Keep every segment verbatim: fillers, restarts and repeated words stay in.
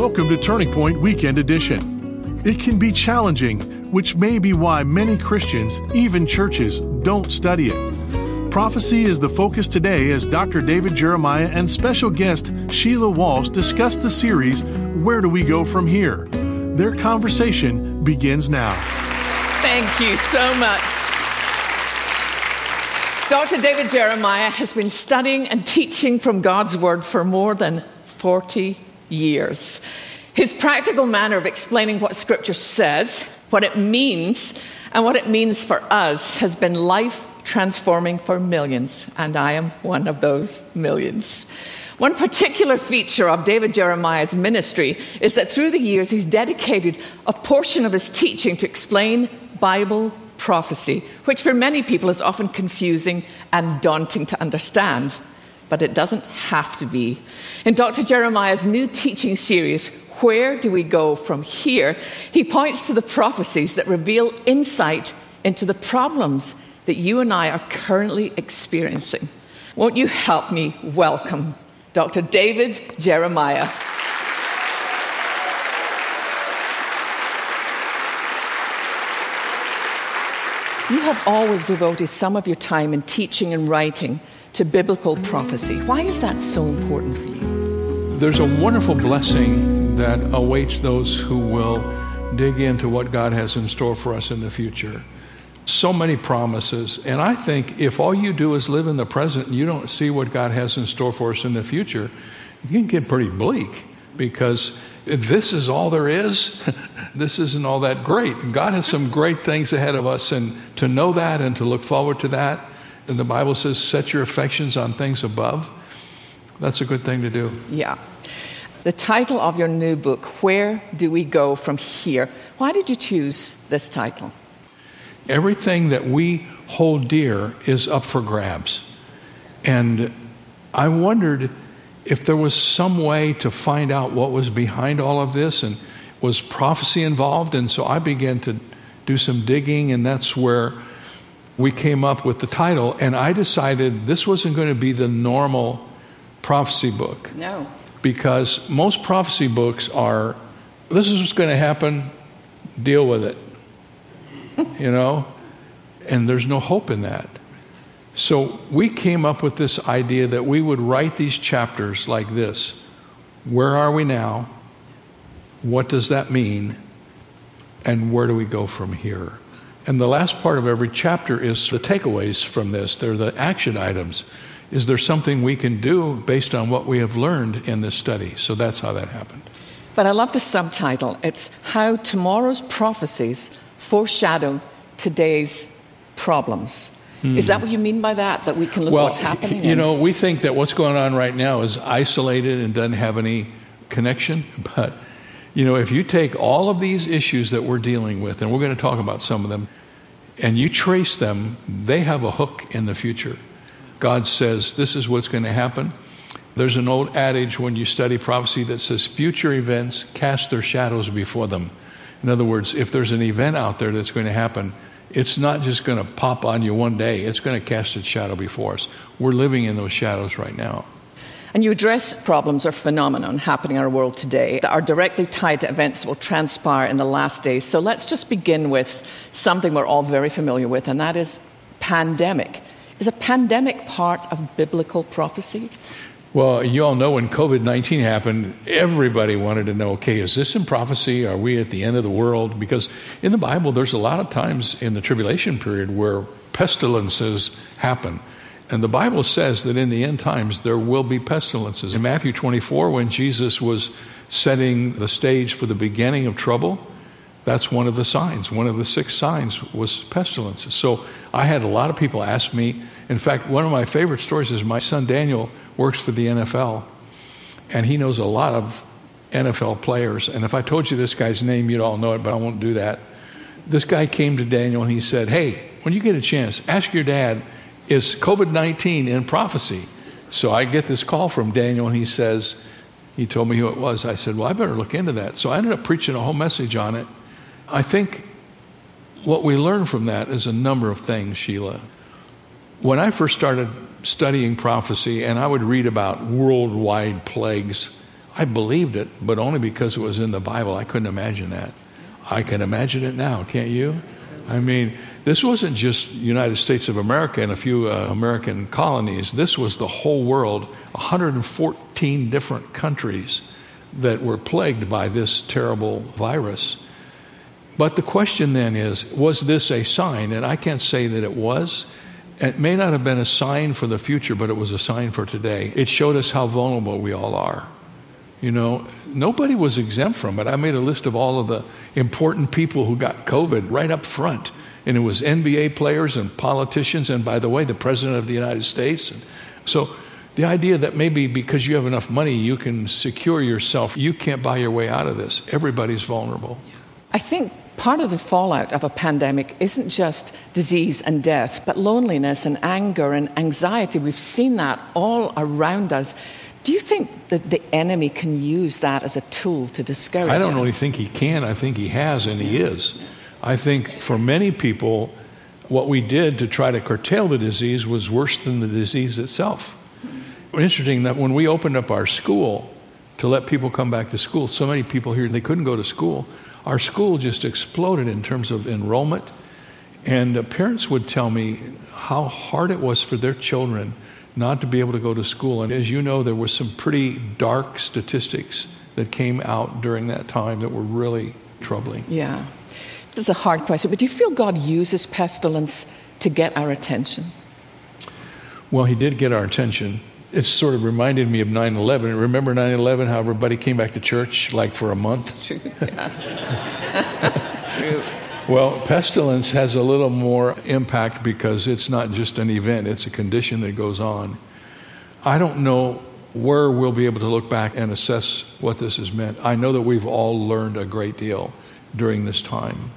Welcome to Turning Point Weekend Edition. It can be challenging, which may be why many Christians, even churches, don't study it. Prophecy is the focus today as Doctor David Jeremiah and special guest Sheila Walsh discuss the series, Where Do We Go From Here? Their conversation begins now. Thank you so much. Doctor David Jeremiah has been studying and teaching from God's Word for more than forty years. His practical manner of explaining what Scripture says, what it means, and what it means for us has been life-transforming for millions, and I am one of those millions. One particular feature of David Jeremiah's ministry is that through the years he's dedicated a portion of his teaching to explain Bible prophecy, which for many people is often confusing and daunting to understand. But it doesn't have to be. In Doctor Jeremiah's new teaching series, Where Do We Go From Here?, he points to the prophecies that reveal insight into the problems that you and I are currently experiencing. Won't you help me welcome Doctor David Jeremiah? You have always devoted some of your time in teaching and writing to biblical prophecy. Why is that so important for you? There's a wonderful blessing that awaits those who will dig into what God has in store for us in the future. So many promises. And I think if all you do is live in the present and you don't see what God has in store for us in the future, you can get pretty bleak, because if this is all there is, this isn't all that great. And God has some great things ahead of us, and to know that and to look forward to that. And the Bible says, set your affections on things above. That's a good thing to do. Yeah. The title of your new book, Where Do We Go From Here? Why did you choose this title? Everything that we hold dear is up for grabs. And I wondered if there was some way to find out what was behind all of this, and was prophecy involved. And so I began to do some digging, and that's where we came up with the title. And I decided this wasn't going to be the normal prophecy book. No. Because most prophecy books are, this is what's going to happen, deal with it. You know? And there's no hope in that. So we came up with this idea that we would write these chapters like this. Where are we now? What does that mean? And where do we go from here? And the last part of every chapter is the takeaways from this. They're the action items. Is there something we can do based on what we have learned in this study? So that's how that happened. But I love the subtitle. It's How Tomorrow's Prophecies Foreshadow Today's Problems. Mm. Is that what you mean by that? That we can look well, at what's happening? You know, we think that what's going on right now is isolated and doesn't have any connection. But, you know, if you take all of these issues that we're dealing with, and we're going to talk about some of them, and you trace them, they have a hook in the future. God says, this is what's going to happen. There's an old adage when you study prophecy that says, future events cast their shadows before them. In other words, if there's an event out there that's going to happen, it's not just going to pop on you one day. It's going to cast its shadow before us. We're living in those shadows right now. And you address problems or phenomenon happening in our world today that are directly tied to events that will transpire in the last days. So let's just begin with something we're all very familiar with, and that is pandemic. Is a pandemic part of biblical prophecy? Well, you all know when covid nineteen happened, everybody wanted to know, okay, is this in prophecy? Are we at the end of the world? Because in the Bible, there's a lot of times in the tribulation period where pestilences happen. And the Bible says that in the end times, there will be pestilences. In Matthew twenty-four, when Jesus was setting the stage for the beginning of trouble, that's one of the signs. One of the six signs was pestilences. So I had a lot of people ask me. In fact, one of my favorite stories is my son Daniel works for the N F L, and he knows a lot of N F L players. And if I told you this guy's name, you'd all know it, but I won't do that. This guy came to Daniel and he said, hey, when you get a chance, ask your dad, is covid nineteen in prophecy? So I get this call from Daniel, and he says, he told me who it was. I said, well, I better look into that. So I ended up preaching a whole message on it. I think what we learn from that is a number of things, Sheila. When I first started studying prophecy, and I would read about worldwide plagues, I believed it, but only because it was in the Bible. I couldn't imagine that. I can imagine it now, can't you? I mean, this wasn't just United States of America and a few uh, American colonies. This was the whole world, one hundred fourteen different countries that were plagued by this terrible virus. But the question then is, was this a sign? And I can't say that it was. It may not have been a sign for the future, but it was a sign for today. It showed us how vulnerable we all are. You know, nobody was exempt from it. I made a list of all of the important people who got COVID right up front. And it was N B A players and politicians, and by the way, the President of the United States. And so the idea that maybe because you have enough money, you can secure yourself, you can't buy your way out of this. Everybody's vulnerable. I think part of the fallout of a pandemic isn't just disease and death, but loneliness and anger and anxiety. We've seen that all around us. Do you think that the enemy can use that as a tool to discourage us? I don't really think he can. I think he has, and he is. I think for many people, what we did to try to curtail the disease was worse than the disease itself. Interesting that when we opened up our school to let people come back to school, so many people here, they couldn't go to school. Our school just exploded in terms of enrollment. And uh, parents would tell me how hard it was for their children not to be able to go to school. And as you know, there were some pretty dark statistics that came out during that time that were really troubling. Yeah. This is a hard question, but do you feel God uses pestilence to get our attention? Well, he did get our attention. It sort of reminded me of nine eleven. Remember nine eleven, how everybody came back to church like for a month? That's true, yeah. That's true. Well, pestilence has a little more impact because it's not just an event, it's a condition that goes on. I don't know where we'll be able to look back and assess what this has meant. I know that we've all learned a great deal during this time.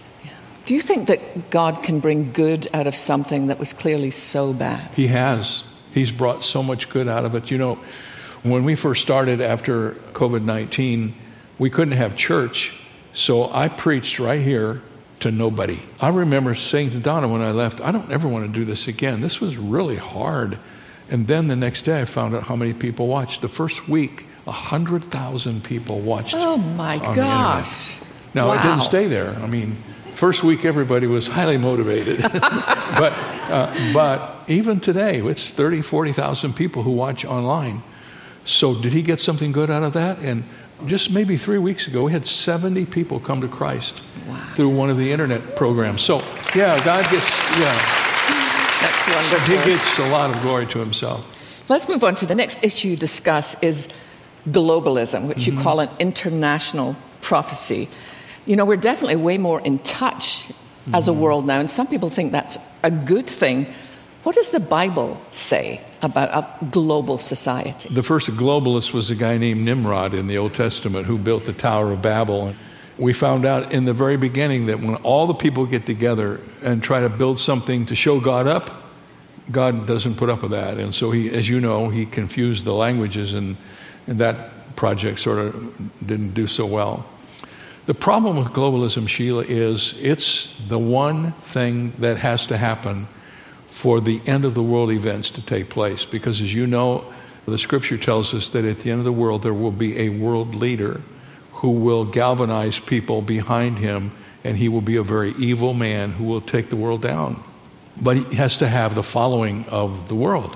Do you think that God can bring good out of something that was clearly so bad? He has. He's brought so much good out of it. You know, when we first started after COVID nineteen, we couldn't have church, so I preached right here to nobody. I remember saying to Donna when I left, I don't ever want to do this again. This was really hard. And then the next day I found out how many people watched. The first week, one hundred thousand people watched. Oh my on gosh. The internet. Now, wow. It didn't stay there. I mean, first week everybody was highly motivated. but uh, but even today, it's thirty, forty thousand people who watch online. So did he get something good out of that? And just maybe three weeks ago, we had seventy people come to Christ wow. through one of the internet programs. So, yeah, God gets, yeah. That's wonderful. He gets a lot of glory to himself. Let's move on to the next issue you discuss is globalism, which mm-hmm. you call an international prophecy. You know, we're definitely way more in touch mm-hmm. as a world now, and some people think that's a good thing. What does the Bible say about a global society? The first globalist was a guy named Nimrod in the Old Testament who built the Tower of Babel. We found out in the very beginning that when all the people get together and try to build something to show God up, God doesn't put up with that. And so he, as you know, he confused the languages, and, and that project sort of didn't do so well. The problem with globalism, Sheila, is it's the one thing that has to happen for the end of the world events to take place. Because as you know, the scripture tells us that at the end of the world, there will be a world leader who will galvanize people behind him, and he will be a very evil man who will take the world down. But he has to have the following of the world.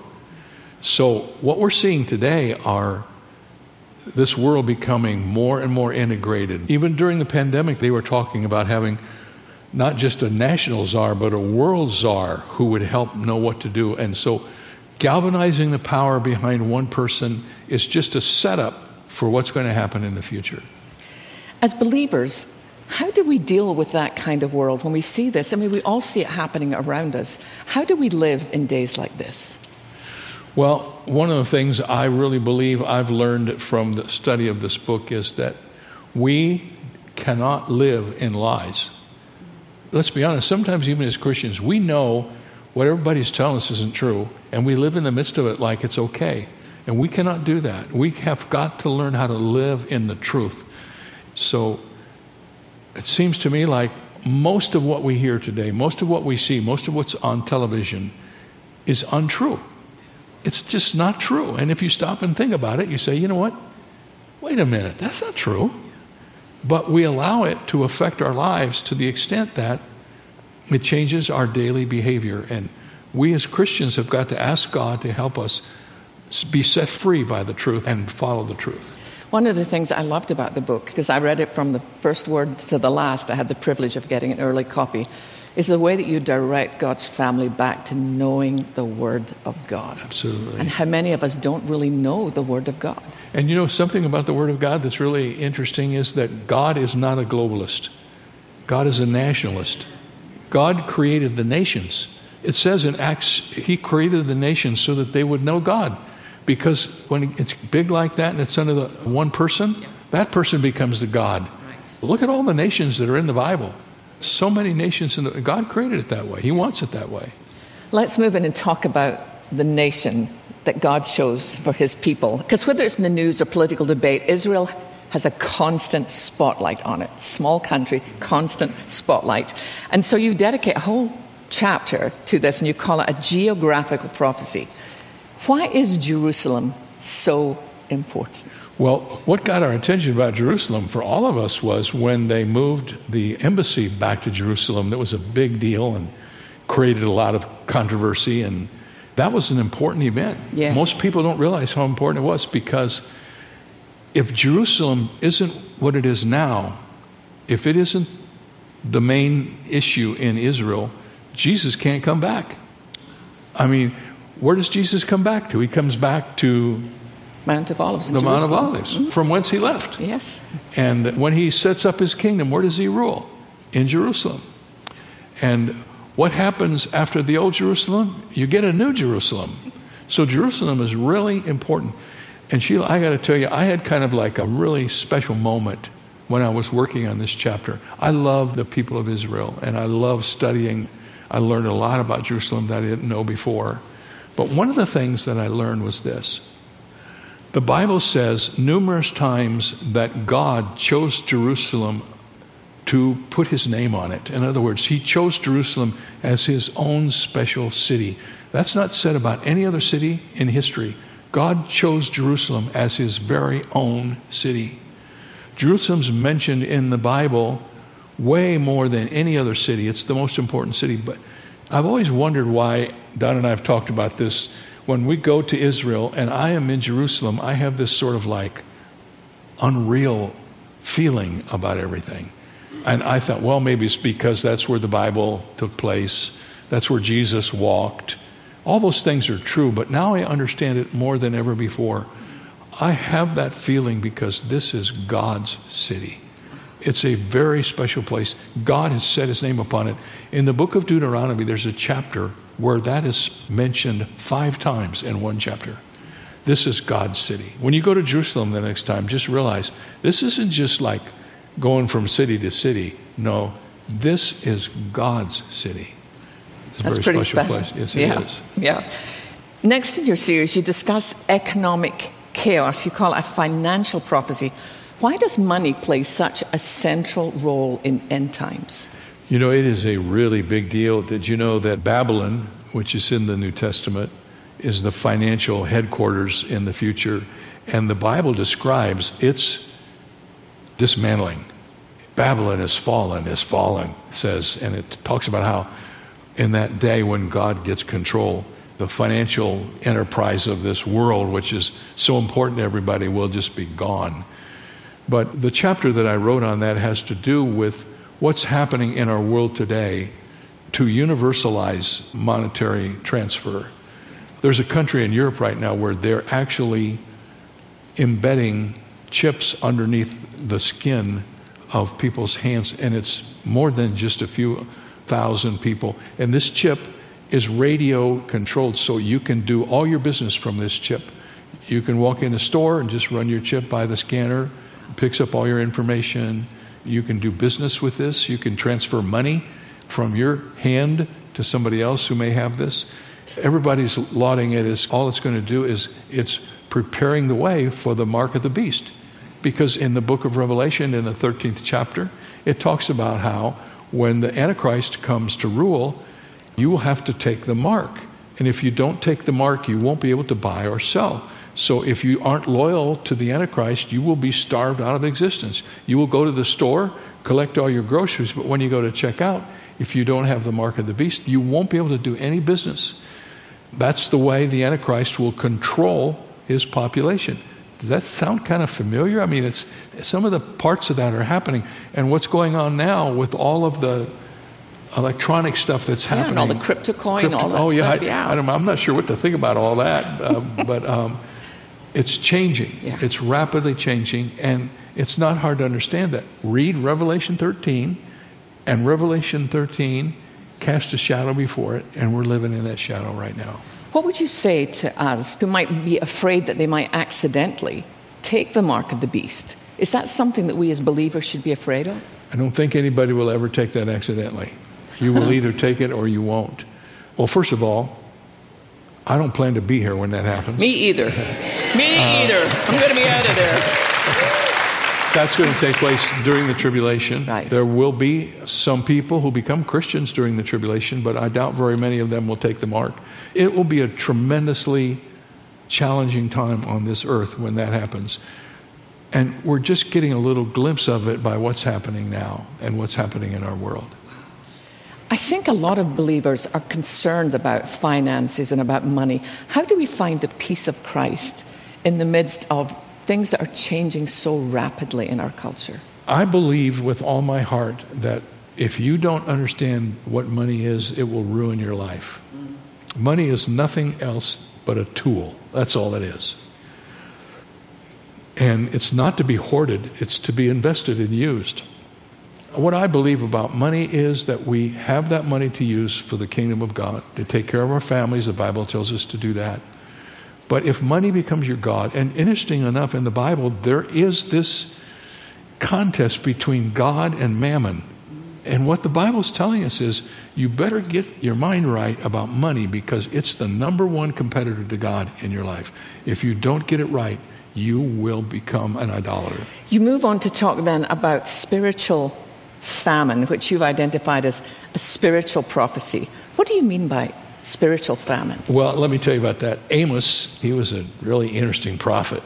So what we're seeing today are this world becoming more and more integrated. Even during the pandemic, they were talking about having not just a national czar, but a world czar who would help know what to do. And so galvanizing the power behind one person is just a setup for what's going to happen in the future. As believers, how do we deal with that kind of world when we see this? I mean, we all see it happening around us. How do we live in days like this? Well, one of the things I really believe I've learned from the study of this book is that we cannot live in lies. Let's be honest, sometimes even as Christians, we know what everybody's telling us isn't true, and we live in the midst of it like it's okay. And we cannot do that. We have got to learn how to live in the truth. So it seems to me like most of what we hear today, most of what we see, most of what's on television is untrue. It's just not true. And if you stop and think about it, you say, you know what? wait a minute, that's not true. But we allow it to affect our lives to the extent that it changes our daily behavior. And we as Christians have got to ask God to help us be set free by the truth and follow the truth. One of the things I loved about the book, because I read it from the first word to the last, I had the privilege of getting an early copy, is the way that you direct God's family back to knowing the Word of God. Absolutely. And how many of us don't really know the Word of God. And you know, something about the Word of God that's really interesting is that God is not a globalist. God is a nationalist. God created the nations. It says in Acts, he created the nations so that they would know God. Because when it's big like that and it's under the one person, yeah. that person becomes the God. Right. Look at all the nations that are in the Bible. So many nations, in the, God created it that way. He wants it that way. Let's move in and talk about the nation that God chose for his people. Because whether it's in the news or political debate, Israel has a constant spotlight on it. Small country, constant spotlight. And so you dedicate a whole chapter to this and you call it a geographical prophecy. Why is Jerusalem so important? Well, what got our attention about Jerusalem for all of us was when they moved the embassy back to Jerusalem. That was a big deal and created a lot of controversy, and that was an important event. Yes. Most people don't realize how important it was, because if Jerusalem isn't what it is now, if it isn't the main issue in Israel, Jesus can't come back. I mean, where does Jesus come back to? He comes back to Mount of Olives in the Mount of Jerusalem. Olives, Mm-hmm. from whence he left. Yes. And when he sets up his kingdom, where does he rule? In Jerusalem. And what happens after the old Jerusalem? You get a new Jerusalem. So Jerusalem is really important. And Sheila, I got to tell you, I had kind of like a really special moment when I was working on this chapter. I love the people of Israel, and I love studying. I learned a lot about Jerusalem that I didn't know before. But one of the things that I learned was this. The Bible says numerous times that God chose Jerusalem to put his name on it. In other words, he chose Jerusalem as his own special city. That's not said about any other city in history. God chose Jerusalem as his very own city. Jerusalem's mentioned in the Bible way more than any other city. It's the most important city. But I've always wondered why, Don and I have talked about this, when we go to Israel and I am in Jerusalem, I have this sort of like unreal feeling about everything. And I thought, well, maybe it's because that's where the Bible took place. That's where Jesus walked. All those things are true, but now I understand it more than ever before. I have that feeling because this is God's city. It's a very special place. God has set his name upon it. In the book of Deuteronomy, there's a chapter where that is mentioned five times in one chapter. This is God's city. When you go to Jerusalem the next time, just realize this isn't just like going from city to city. No, this is God's city. It's a That's very pretty special, special. place. Yes, it yeah. is. Yeah. Next in your series, you discuss economic chaos. You call it a financial prophecy. Why does money play such a central role in end times? You know, it is a really big deal. Did you know that Babylon, which is in the New Testament, is the financial headquarters in the future? And the Bible describes its dismantling. Babylon is fallen, is fallen, says, and it talks about how in that day when God gets control, the financial enterprise of this world, which is so important to everybody, will just be gone. But the chapter that I wrote on that has to do with what's happening in our world today to universalize monetary transfer. There's a country in Europe right now where they're actually embedding chips underneath the skin of people's hands, and it's more than just a few thousand people. And this chip is radio controlled, so you can do all your business from this chip. You can walk in a store and just run your chip by the scanner, picks up all your information. You can do business with this. You can transfer money from your hand to somebody else who may have this. Everybody's lauding it as all it's going to do is it's preparing the way for the mark of the beast. Because in the book of Revelation, in the thirteenth chapter, it talks about how when the Antichrist comes to rule, you will have to take the mark. And if you don't take the mark, you won't be able to buy or sell. So if you aren't loyal to the Antichrist, you will be starved out of existence. You will go to the store, collect all your groceries, but when you go to check out, if you don't have the mark of the beast, you won't be able to do any business. That's the way the Antichrist will control his population. Does that sound kind of familiar? I mean, it's some of the parts of that are happening. And what's going on now with all of the electronic stuff that's yeah, happening. And all the crypto coin, crypto, all that oh, yeah, stuff. I, Yeah, I don't, I'm not sure what to think about all that, uh, but um, it's changing. Yeah. It's rapidly changing, and it's not hard to understand that. Read Revelation thirteen, and Revelation thirteen cast a shadow before it, and we're living in that shadow right now. What would you say to us who might be afraid that they might accidentally take the mark of the beast? Is that something that we as believers should be afraid of? I don't think anybody will ever take that accidentally. You will either take it or you won't. Well, first of all, I don't plan to be here when that happens. Me either. Me uh, either. I'm going to be out of there. That's going to take place during the tribulation. Right. There will be some people who become Christians during the tribulation, but I doubt very many of them will take the mark. It will be a tremendously challenging time on this earth when that happens. And we're just getting a little glimpse of it by what's happening now and what's happening in our world. I think a lot of believers are concerned about finances and about money. How do we find the peace of Christ in the midst of things that are changing so rapidly in our culture? I believe with all my heart that if you don't understand what money is, it will ruin your life. Mm. Money is nothing else but a tool. That's all it is. And it's not to be hoarded. It's to be invested and used. What I believe about money is that we have that money to use for the kingdom of God, to take care of our families. The Bible tells us to do that. But if money becomes your God, and interesting enough, in the Bible, there is this contest between God and mammon. And what the Bible is telling us is you better get your mind right about money because it's the number one competitor to God in your life. If you don't get it right, you will become an idolater. You move on to talk then about spiritual famine, which you've identified as a spiritual prophecy. What do you mean by spiritual famine? Well, let me tell you about that. Amos, he was a really interesting prophet.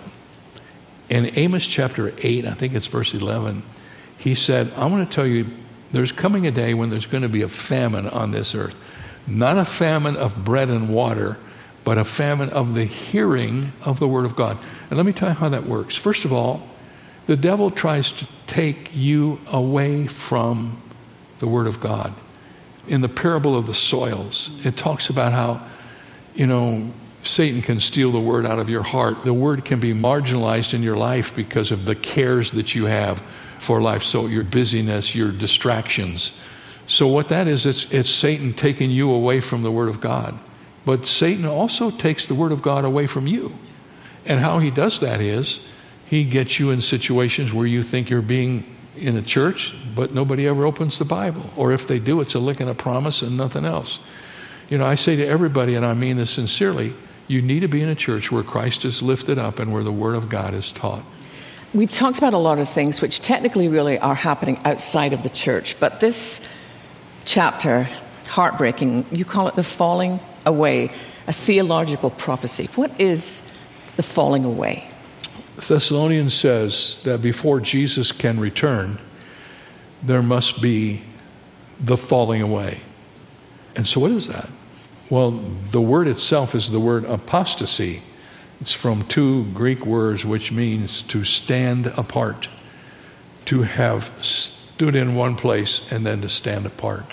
In Amos chapter eight, I think it's verse eleven, he said, I want to tell you, there's coming a day when there's going to be a famine on this earth. Not a famine of bread and water, but a famine of the hearing of the word of God. And let me tell you how that works. First of all, the devil tries to take you away from the word of God. In the parable of the soils, it talks about how, you know, Satan can steal the word out of your heart. The word can be marginalized in your life because of the cares that you have for life. So your busyness, your distractions. So what that is, it's, it's Satan taking you away from the word of God. But Satan also takes the word of God away from you. And how he does that is he gets you in situations where you think you're being in a church, but nobody ever opens the Bible. Or if they do, it's a lick and a promise and nothing else. You know, I say to everybody, and I mean this sincerely, you need to be in a church where Christ is lifted up and where the word of God is taught. We've talked about a lot of things which technically really are happening outside of the church, but this chapter, heartbreaking, you call it the falling away, a theological prophecy. What is the falling away? Thessalonians says that before Jesus can return, there must be the falling away. And so what is that? Well, the word itself is the word apostasy. It's from two Greek words which means to stand apart, to have stood in one place and then to stand apart.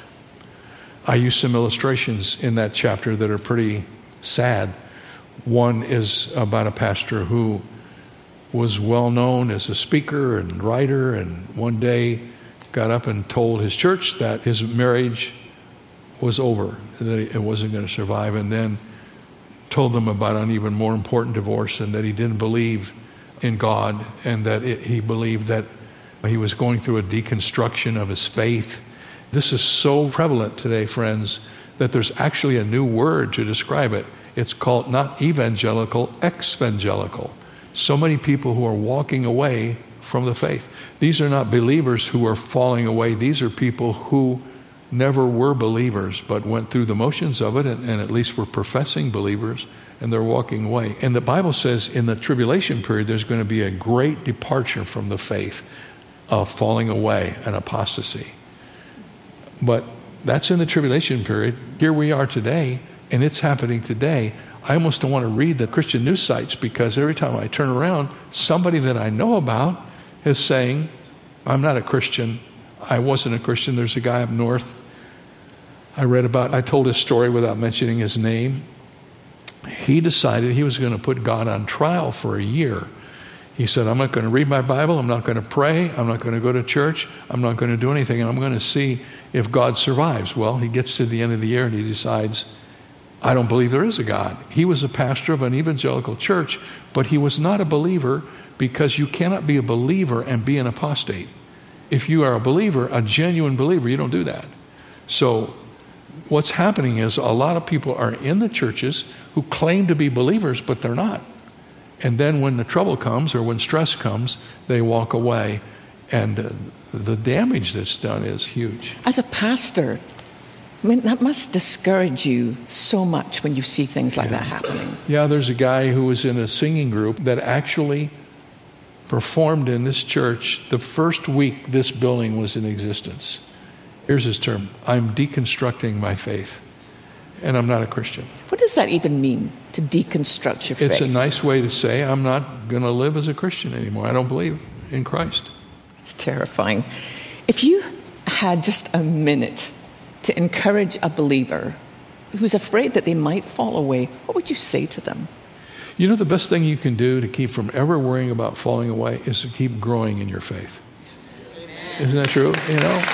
I use some illustrations in that chapter that are pretty sad. One is about a pastor who was well known as a speaker and writer, and one day got up and told his church that his marriage was over, that it wasn't going to survive, and then told them about an even more important divorce and that he didn't believe in God and that it, he believed that he was going through a deconstruction of his faith. This is so prevalent today, friends, that there's actually a new word to describe it. It's called not evangelical, exvangelical. So many people who are walking away from the faith. These are not believers who are falling away. These are people who never were believers, but went through the motions of it, and, and at least were professing believers, and they're walking away. And the Bible says in the tribulation period, there's going to be a great departure from the faith of falling away and apostasy. But that's in the tribulation period. Here we are today, and it's happening today. I almost don't want to read the Christian news sites, because every time I turn around, somebody that I know about is saying, I'm not a Christian. I wasn't a Christian. There's a guy up north I read about. I told his story without mentioning his name. He decided he was going to put God on trial for a year. He said, I'm not going to read my Bible. I'm not going to pray. I'm not going to go to church. I'm not going to do anything. And I'm going to see if God survives. Well, he gets to the end of the year and he decides, I don't believe there is a God. He was a pastor of an evangelical church, but he was not a believer, because you cannot be a believer and be an apostate. If you are a believer, a genuine believer, you don't do that. So what's happening is a lot of people are in the churches who claim to be believers, but they're not. And then when the trouble comes or when stress comes, they walk away. And uh, the damage that's done is huge. As a pastor, I mean, that must discourage you so much when you see things like yeah. that happening. Yeah, there's a guy who was in a singing group that actually performed in this church the first week this building was in existence. Here's his term: I'm deconstructing my faith, and I'm not a Christian. What does that even mean, to deconstruct your faith? It's a nice way to say I'm not going to live as a Christian anymore. I don't believe in Christ. It's terrifying. If you had just a minute to encourage a believer who's afraid that they might fall away, what would you say to them? You know, the best thing you can do to keep from ever worrying about falling away is to keep growing in your faith. Isn't that true? You know?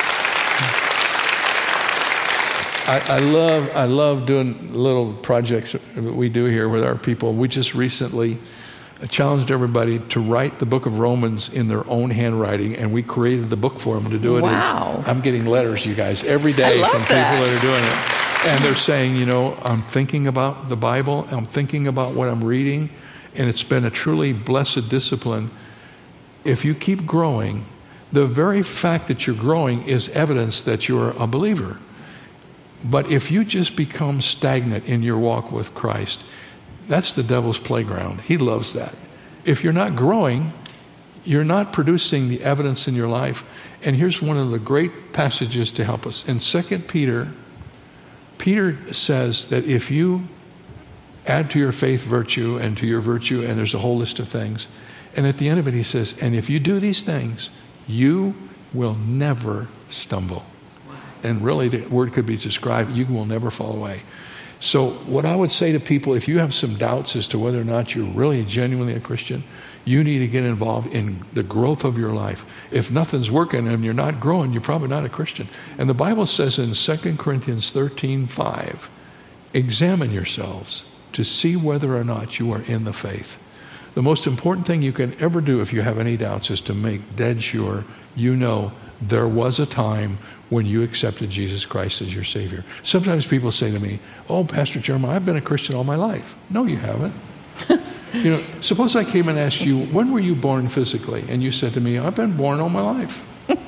I, I love I love doing little projects that we do here with our people. We just recently challenged everybody to write the book of Romans in their own handwriting, and we created the book for them to do it. Wow. And I'm getting letters, you guys, every day from people that. that are doing it. And they're saying, you know, I'm thinking about the Bible, I'm thinking about what I'm reading, and it's been a truly blessed discipline. If you keep growing, the very fact that you're growing is evidence that you're a believer. But if you just become stagnant in your walk with Christ, that's the devil's playground. He loves that. If you're not growing, you're not producing the evidence in your life. And here's one of the great passages to help us. In Second Peter, Peter says that if you add to your faith virtue, and to your virtue, and there's a whole list of things, and at the end of it he says, and if you do these things, you will never stumble. And really the word could be described, you will never fall away. So what I would say to people, if you have some doubts as to whether or not you're really genuinely a Christian, you need to get involved in the growth of your life. If nothing's working and you're not growing, you're probably not a Christian. And the Bible says in Second Corinthians thirteen five, examine yourselves to see whether or not you are in the faith. The most important thing you can ever do if you have any doubts is to make dead sure you know there was a time when you accepted Jesus Christ as your Savior. Sometimes people say to me, oh, Pastor Jeremiah, I've been a Christian all my life. No, you haven't. You know, suppose I came and asked you, when were you born physically? And you said to me, I've been born all my life.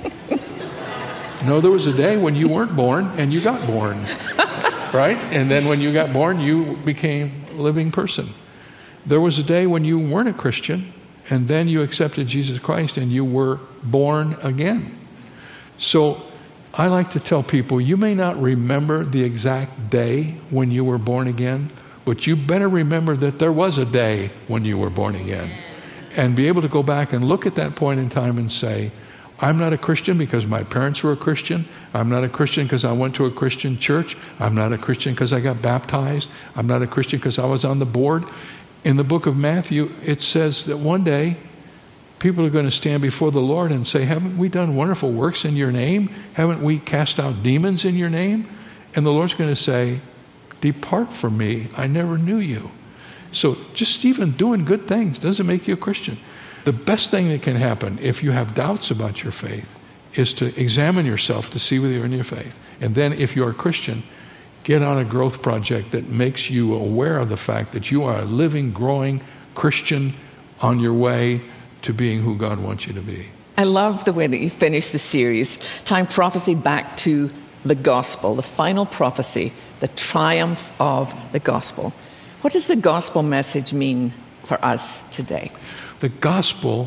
No, there was a day when you weren't born and you got born, right? And then when you got born, you became a living person. There was a day when you weren't a Christian, and then you accepted Jesus Christ and you were born again. So I like to tell people, you may not remember the exact day when you were born again, but you better remember that there was a day when you were born again, and be able to go back and look at that point in time and say, I'm not a Christian because my parents were a Christian. I'm not a Christian because I went to a Christian church. I'm not a Christian because I got baptized. I'm not a Christian because I was on the board. In the book of Matthew, it says that one day people are going to stand before the Lord and say, haven't we done wonderful works in your name? Haven't we cast out demons in your name? And the Lord's going to say, depart from me, I never knew you. So just even doing good things doesn't make you a Christian. The best thing that can happen if you have doubts about your faith is to examine yourself to see whether you're in your faith. And then if you're a Christian, get on a growth project that makes you aware of the fact that you are a living, growing Christian on your way to being who God wants you to be. I love the way that you finished the series, tying prophecy back to the gospel, the final prophecy, the triumph of the gospel. What does the gospel message mean for us today? The gospel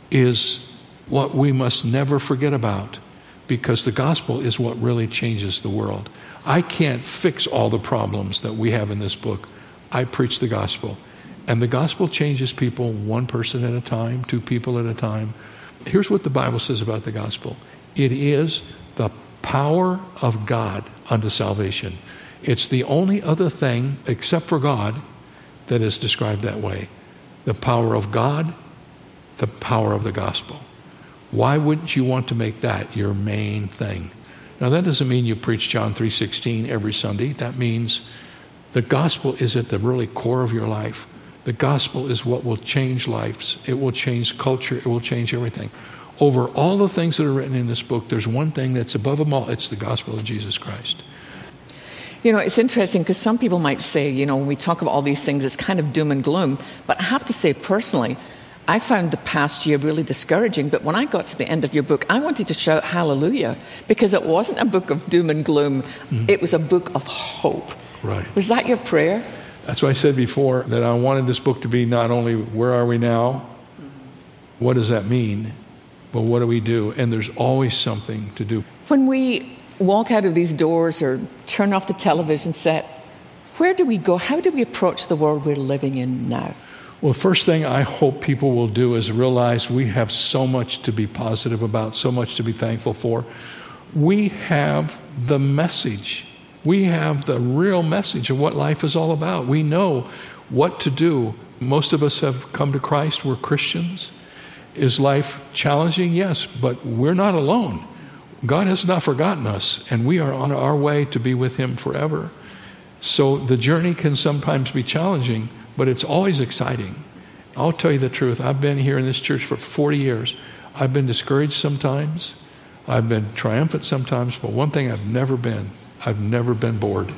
is what we must never forget about, because the gospel is what really changes the world. I can't fix all the problems that we have in this book. I preach the gospel. And the gospel changes people one person at a time, two people at a time. Here's what the Bible says about the gospel. It is the power of God unto salvation. It's the only other thing, except for God, that is described that way. The power of God, the power of the gospel. Why wouldn't you want to make that your main thing? Now, that doesn't mean you preach John three sixteen every Sunday. That means the gospel is at the really core of your life. The gospel is what will change lives. It will change culture. It will change everything. Over all the things that are written in this book, there's one thing that's above them all. It's the gospel of Jesus Christ. You know, it's interesting because some people might say, you know, when we talk about all these things, it's kind of doom and gloom. But I have to say, personally, I found the past year really discouraging. But when I got to the end of your book, I wanted to shout hallelujah, because it wasn't a book of doom and gloom. Mm-hmm. It was a book of hope. Right. Was that your prayer? That's why I said before that I wanted this book to be not only where are we now, what does that mean, but what do we do? And there's always something to do. When we walk out of these doors or turn off the television set, where do we go? How do we approach the world we're living in now? Well, the first thing I hope people will do is realize we have so much to be positive about, so much to be thankful for. We have the message. We have the real message of what life is all about. We know what to do. Most of us have come to Christ. We're Christians. Is life challenging? Yes, but we're not alone. God has not forgotten us, and we are on our way to be with Him forever. So the journey can sometimes be challenging, but it's always exciting. I'll tell you the truth. I've been here in this church for forty years. I've been discouraged sometimes. I've been triumphant sometimes, but one thing I've never been, I've never been bored.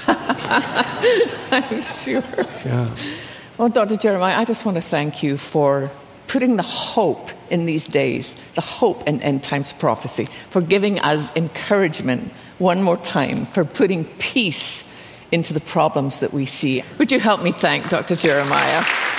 I'm sure. Yeah. Well, Doctor Jeremiah, I just want to thank you for putting the hope in these days, the hope in end times prophecy, for giving us encouragement one more time, for putting peace into the problems that we see. Would you help me thank Doctor Jeremiah?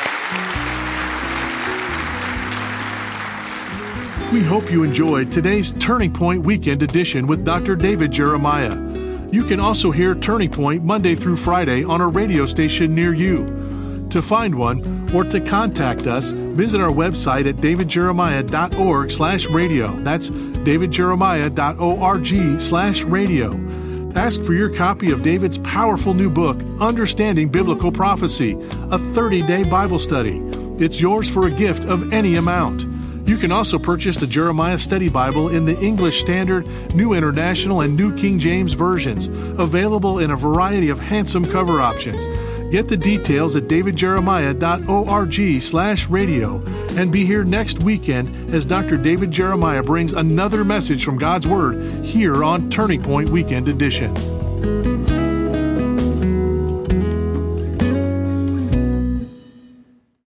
We hope you enjoyed today's Turning Point Weekend Edition with Doctor David Jeremiah. You can also hear Turning Point Monday through Friday on a radio station near you. To find one or to contact us, visit our website at davidjeremiah.org slash radio. That's davidjeremiah.org slash radio. Ask for your copy of David's powerful new book, Understanding Biblical Prophecy, a thirty-day Bible study. It's yours for a gift of any amount. You can also purchase the Jeremiah Study Bible in the English Standard, New International, and New King James versions, available in a variety of handsome cover options. Get the details at davidjeremiah.org slash radio and be here next weekend as Doctor David Jeremiah brings another message from God's Word here on Turning Point Weekend Edition.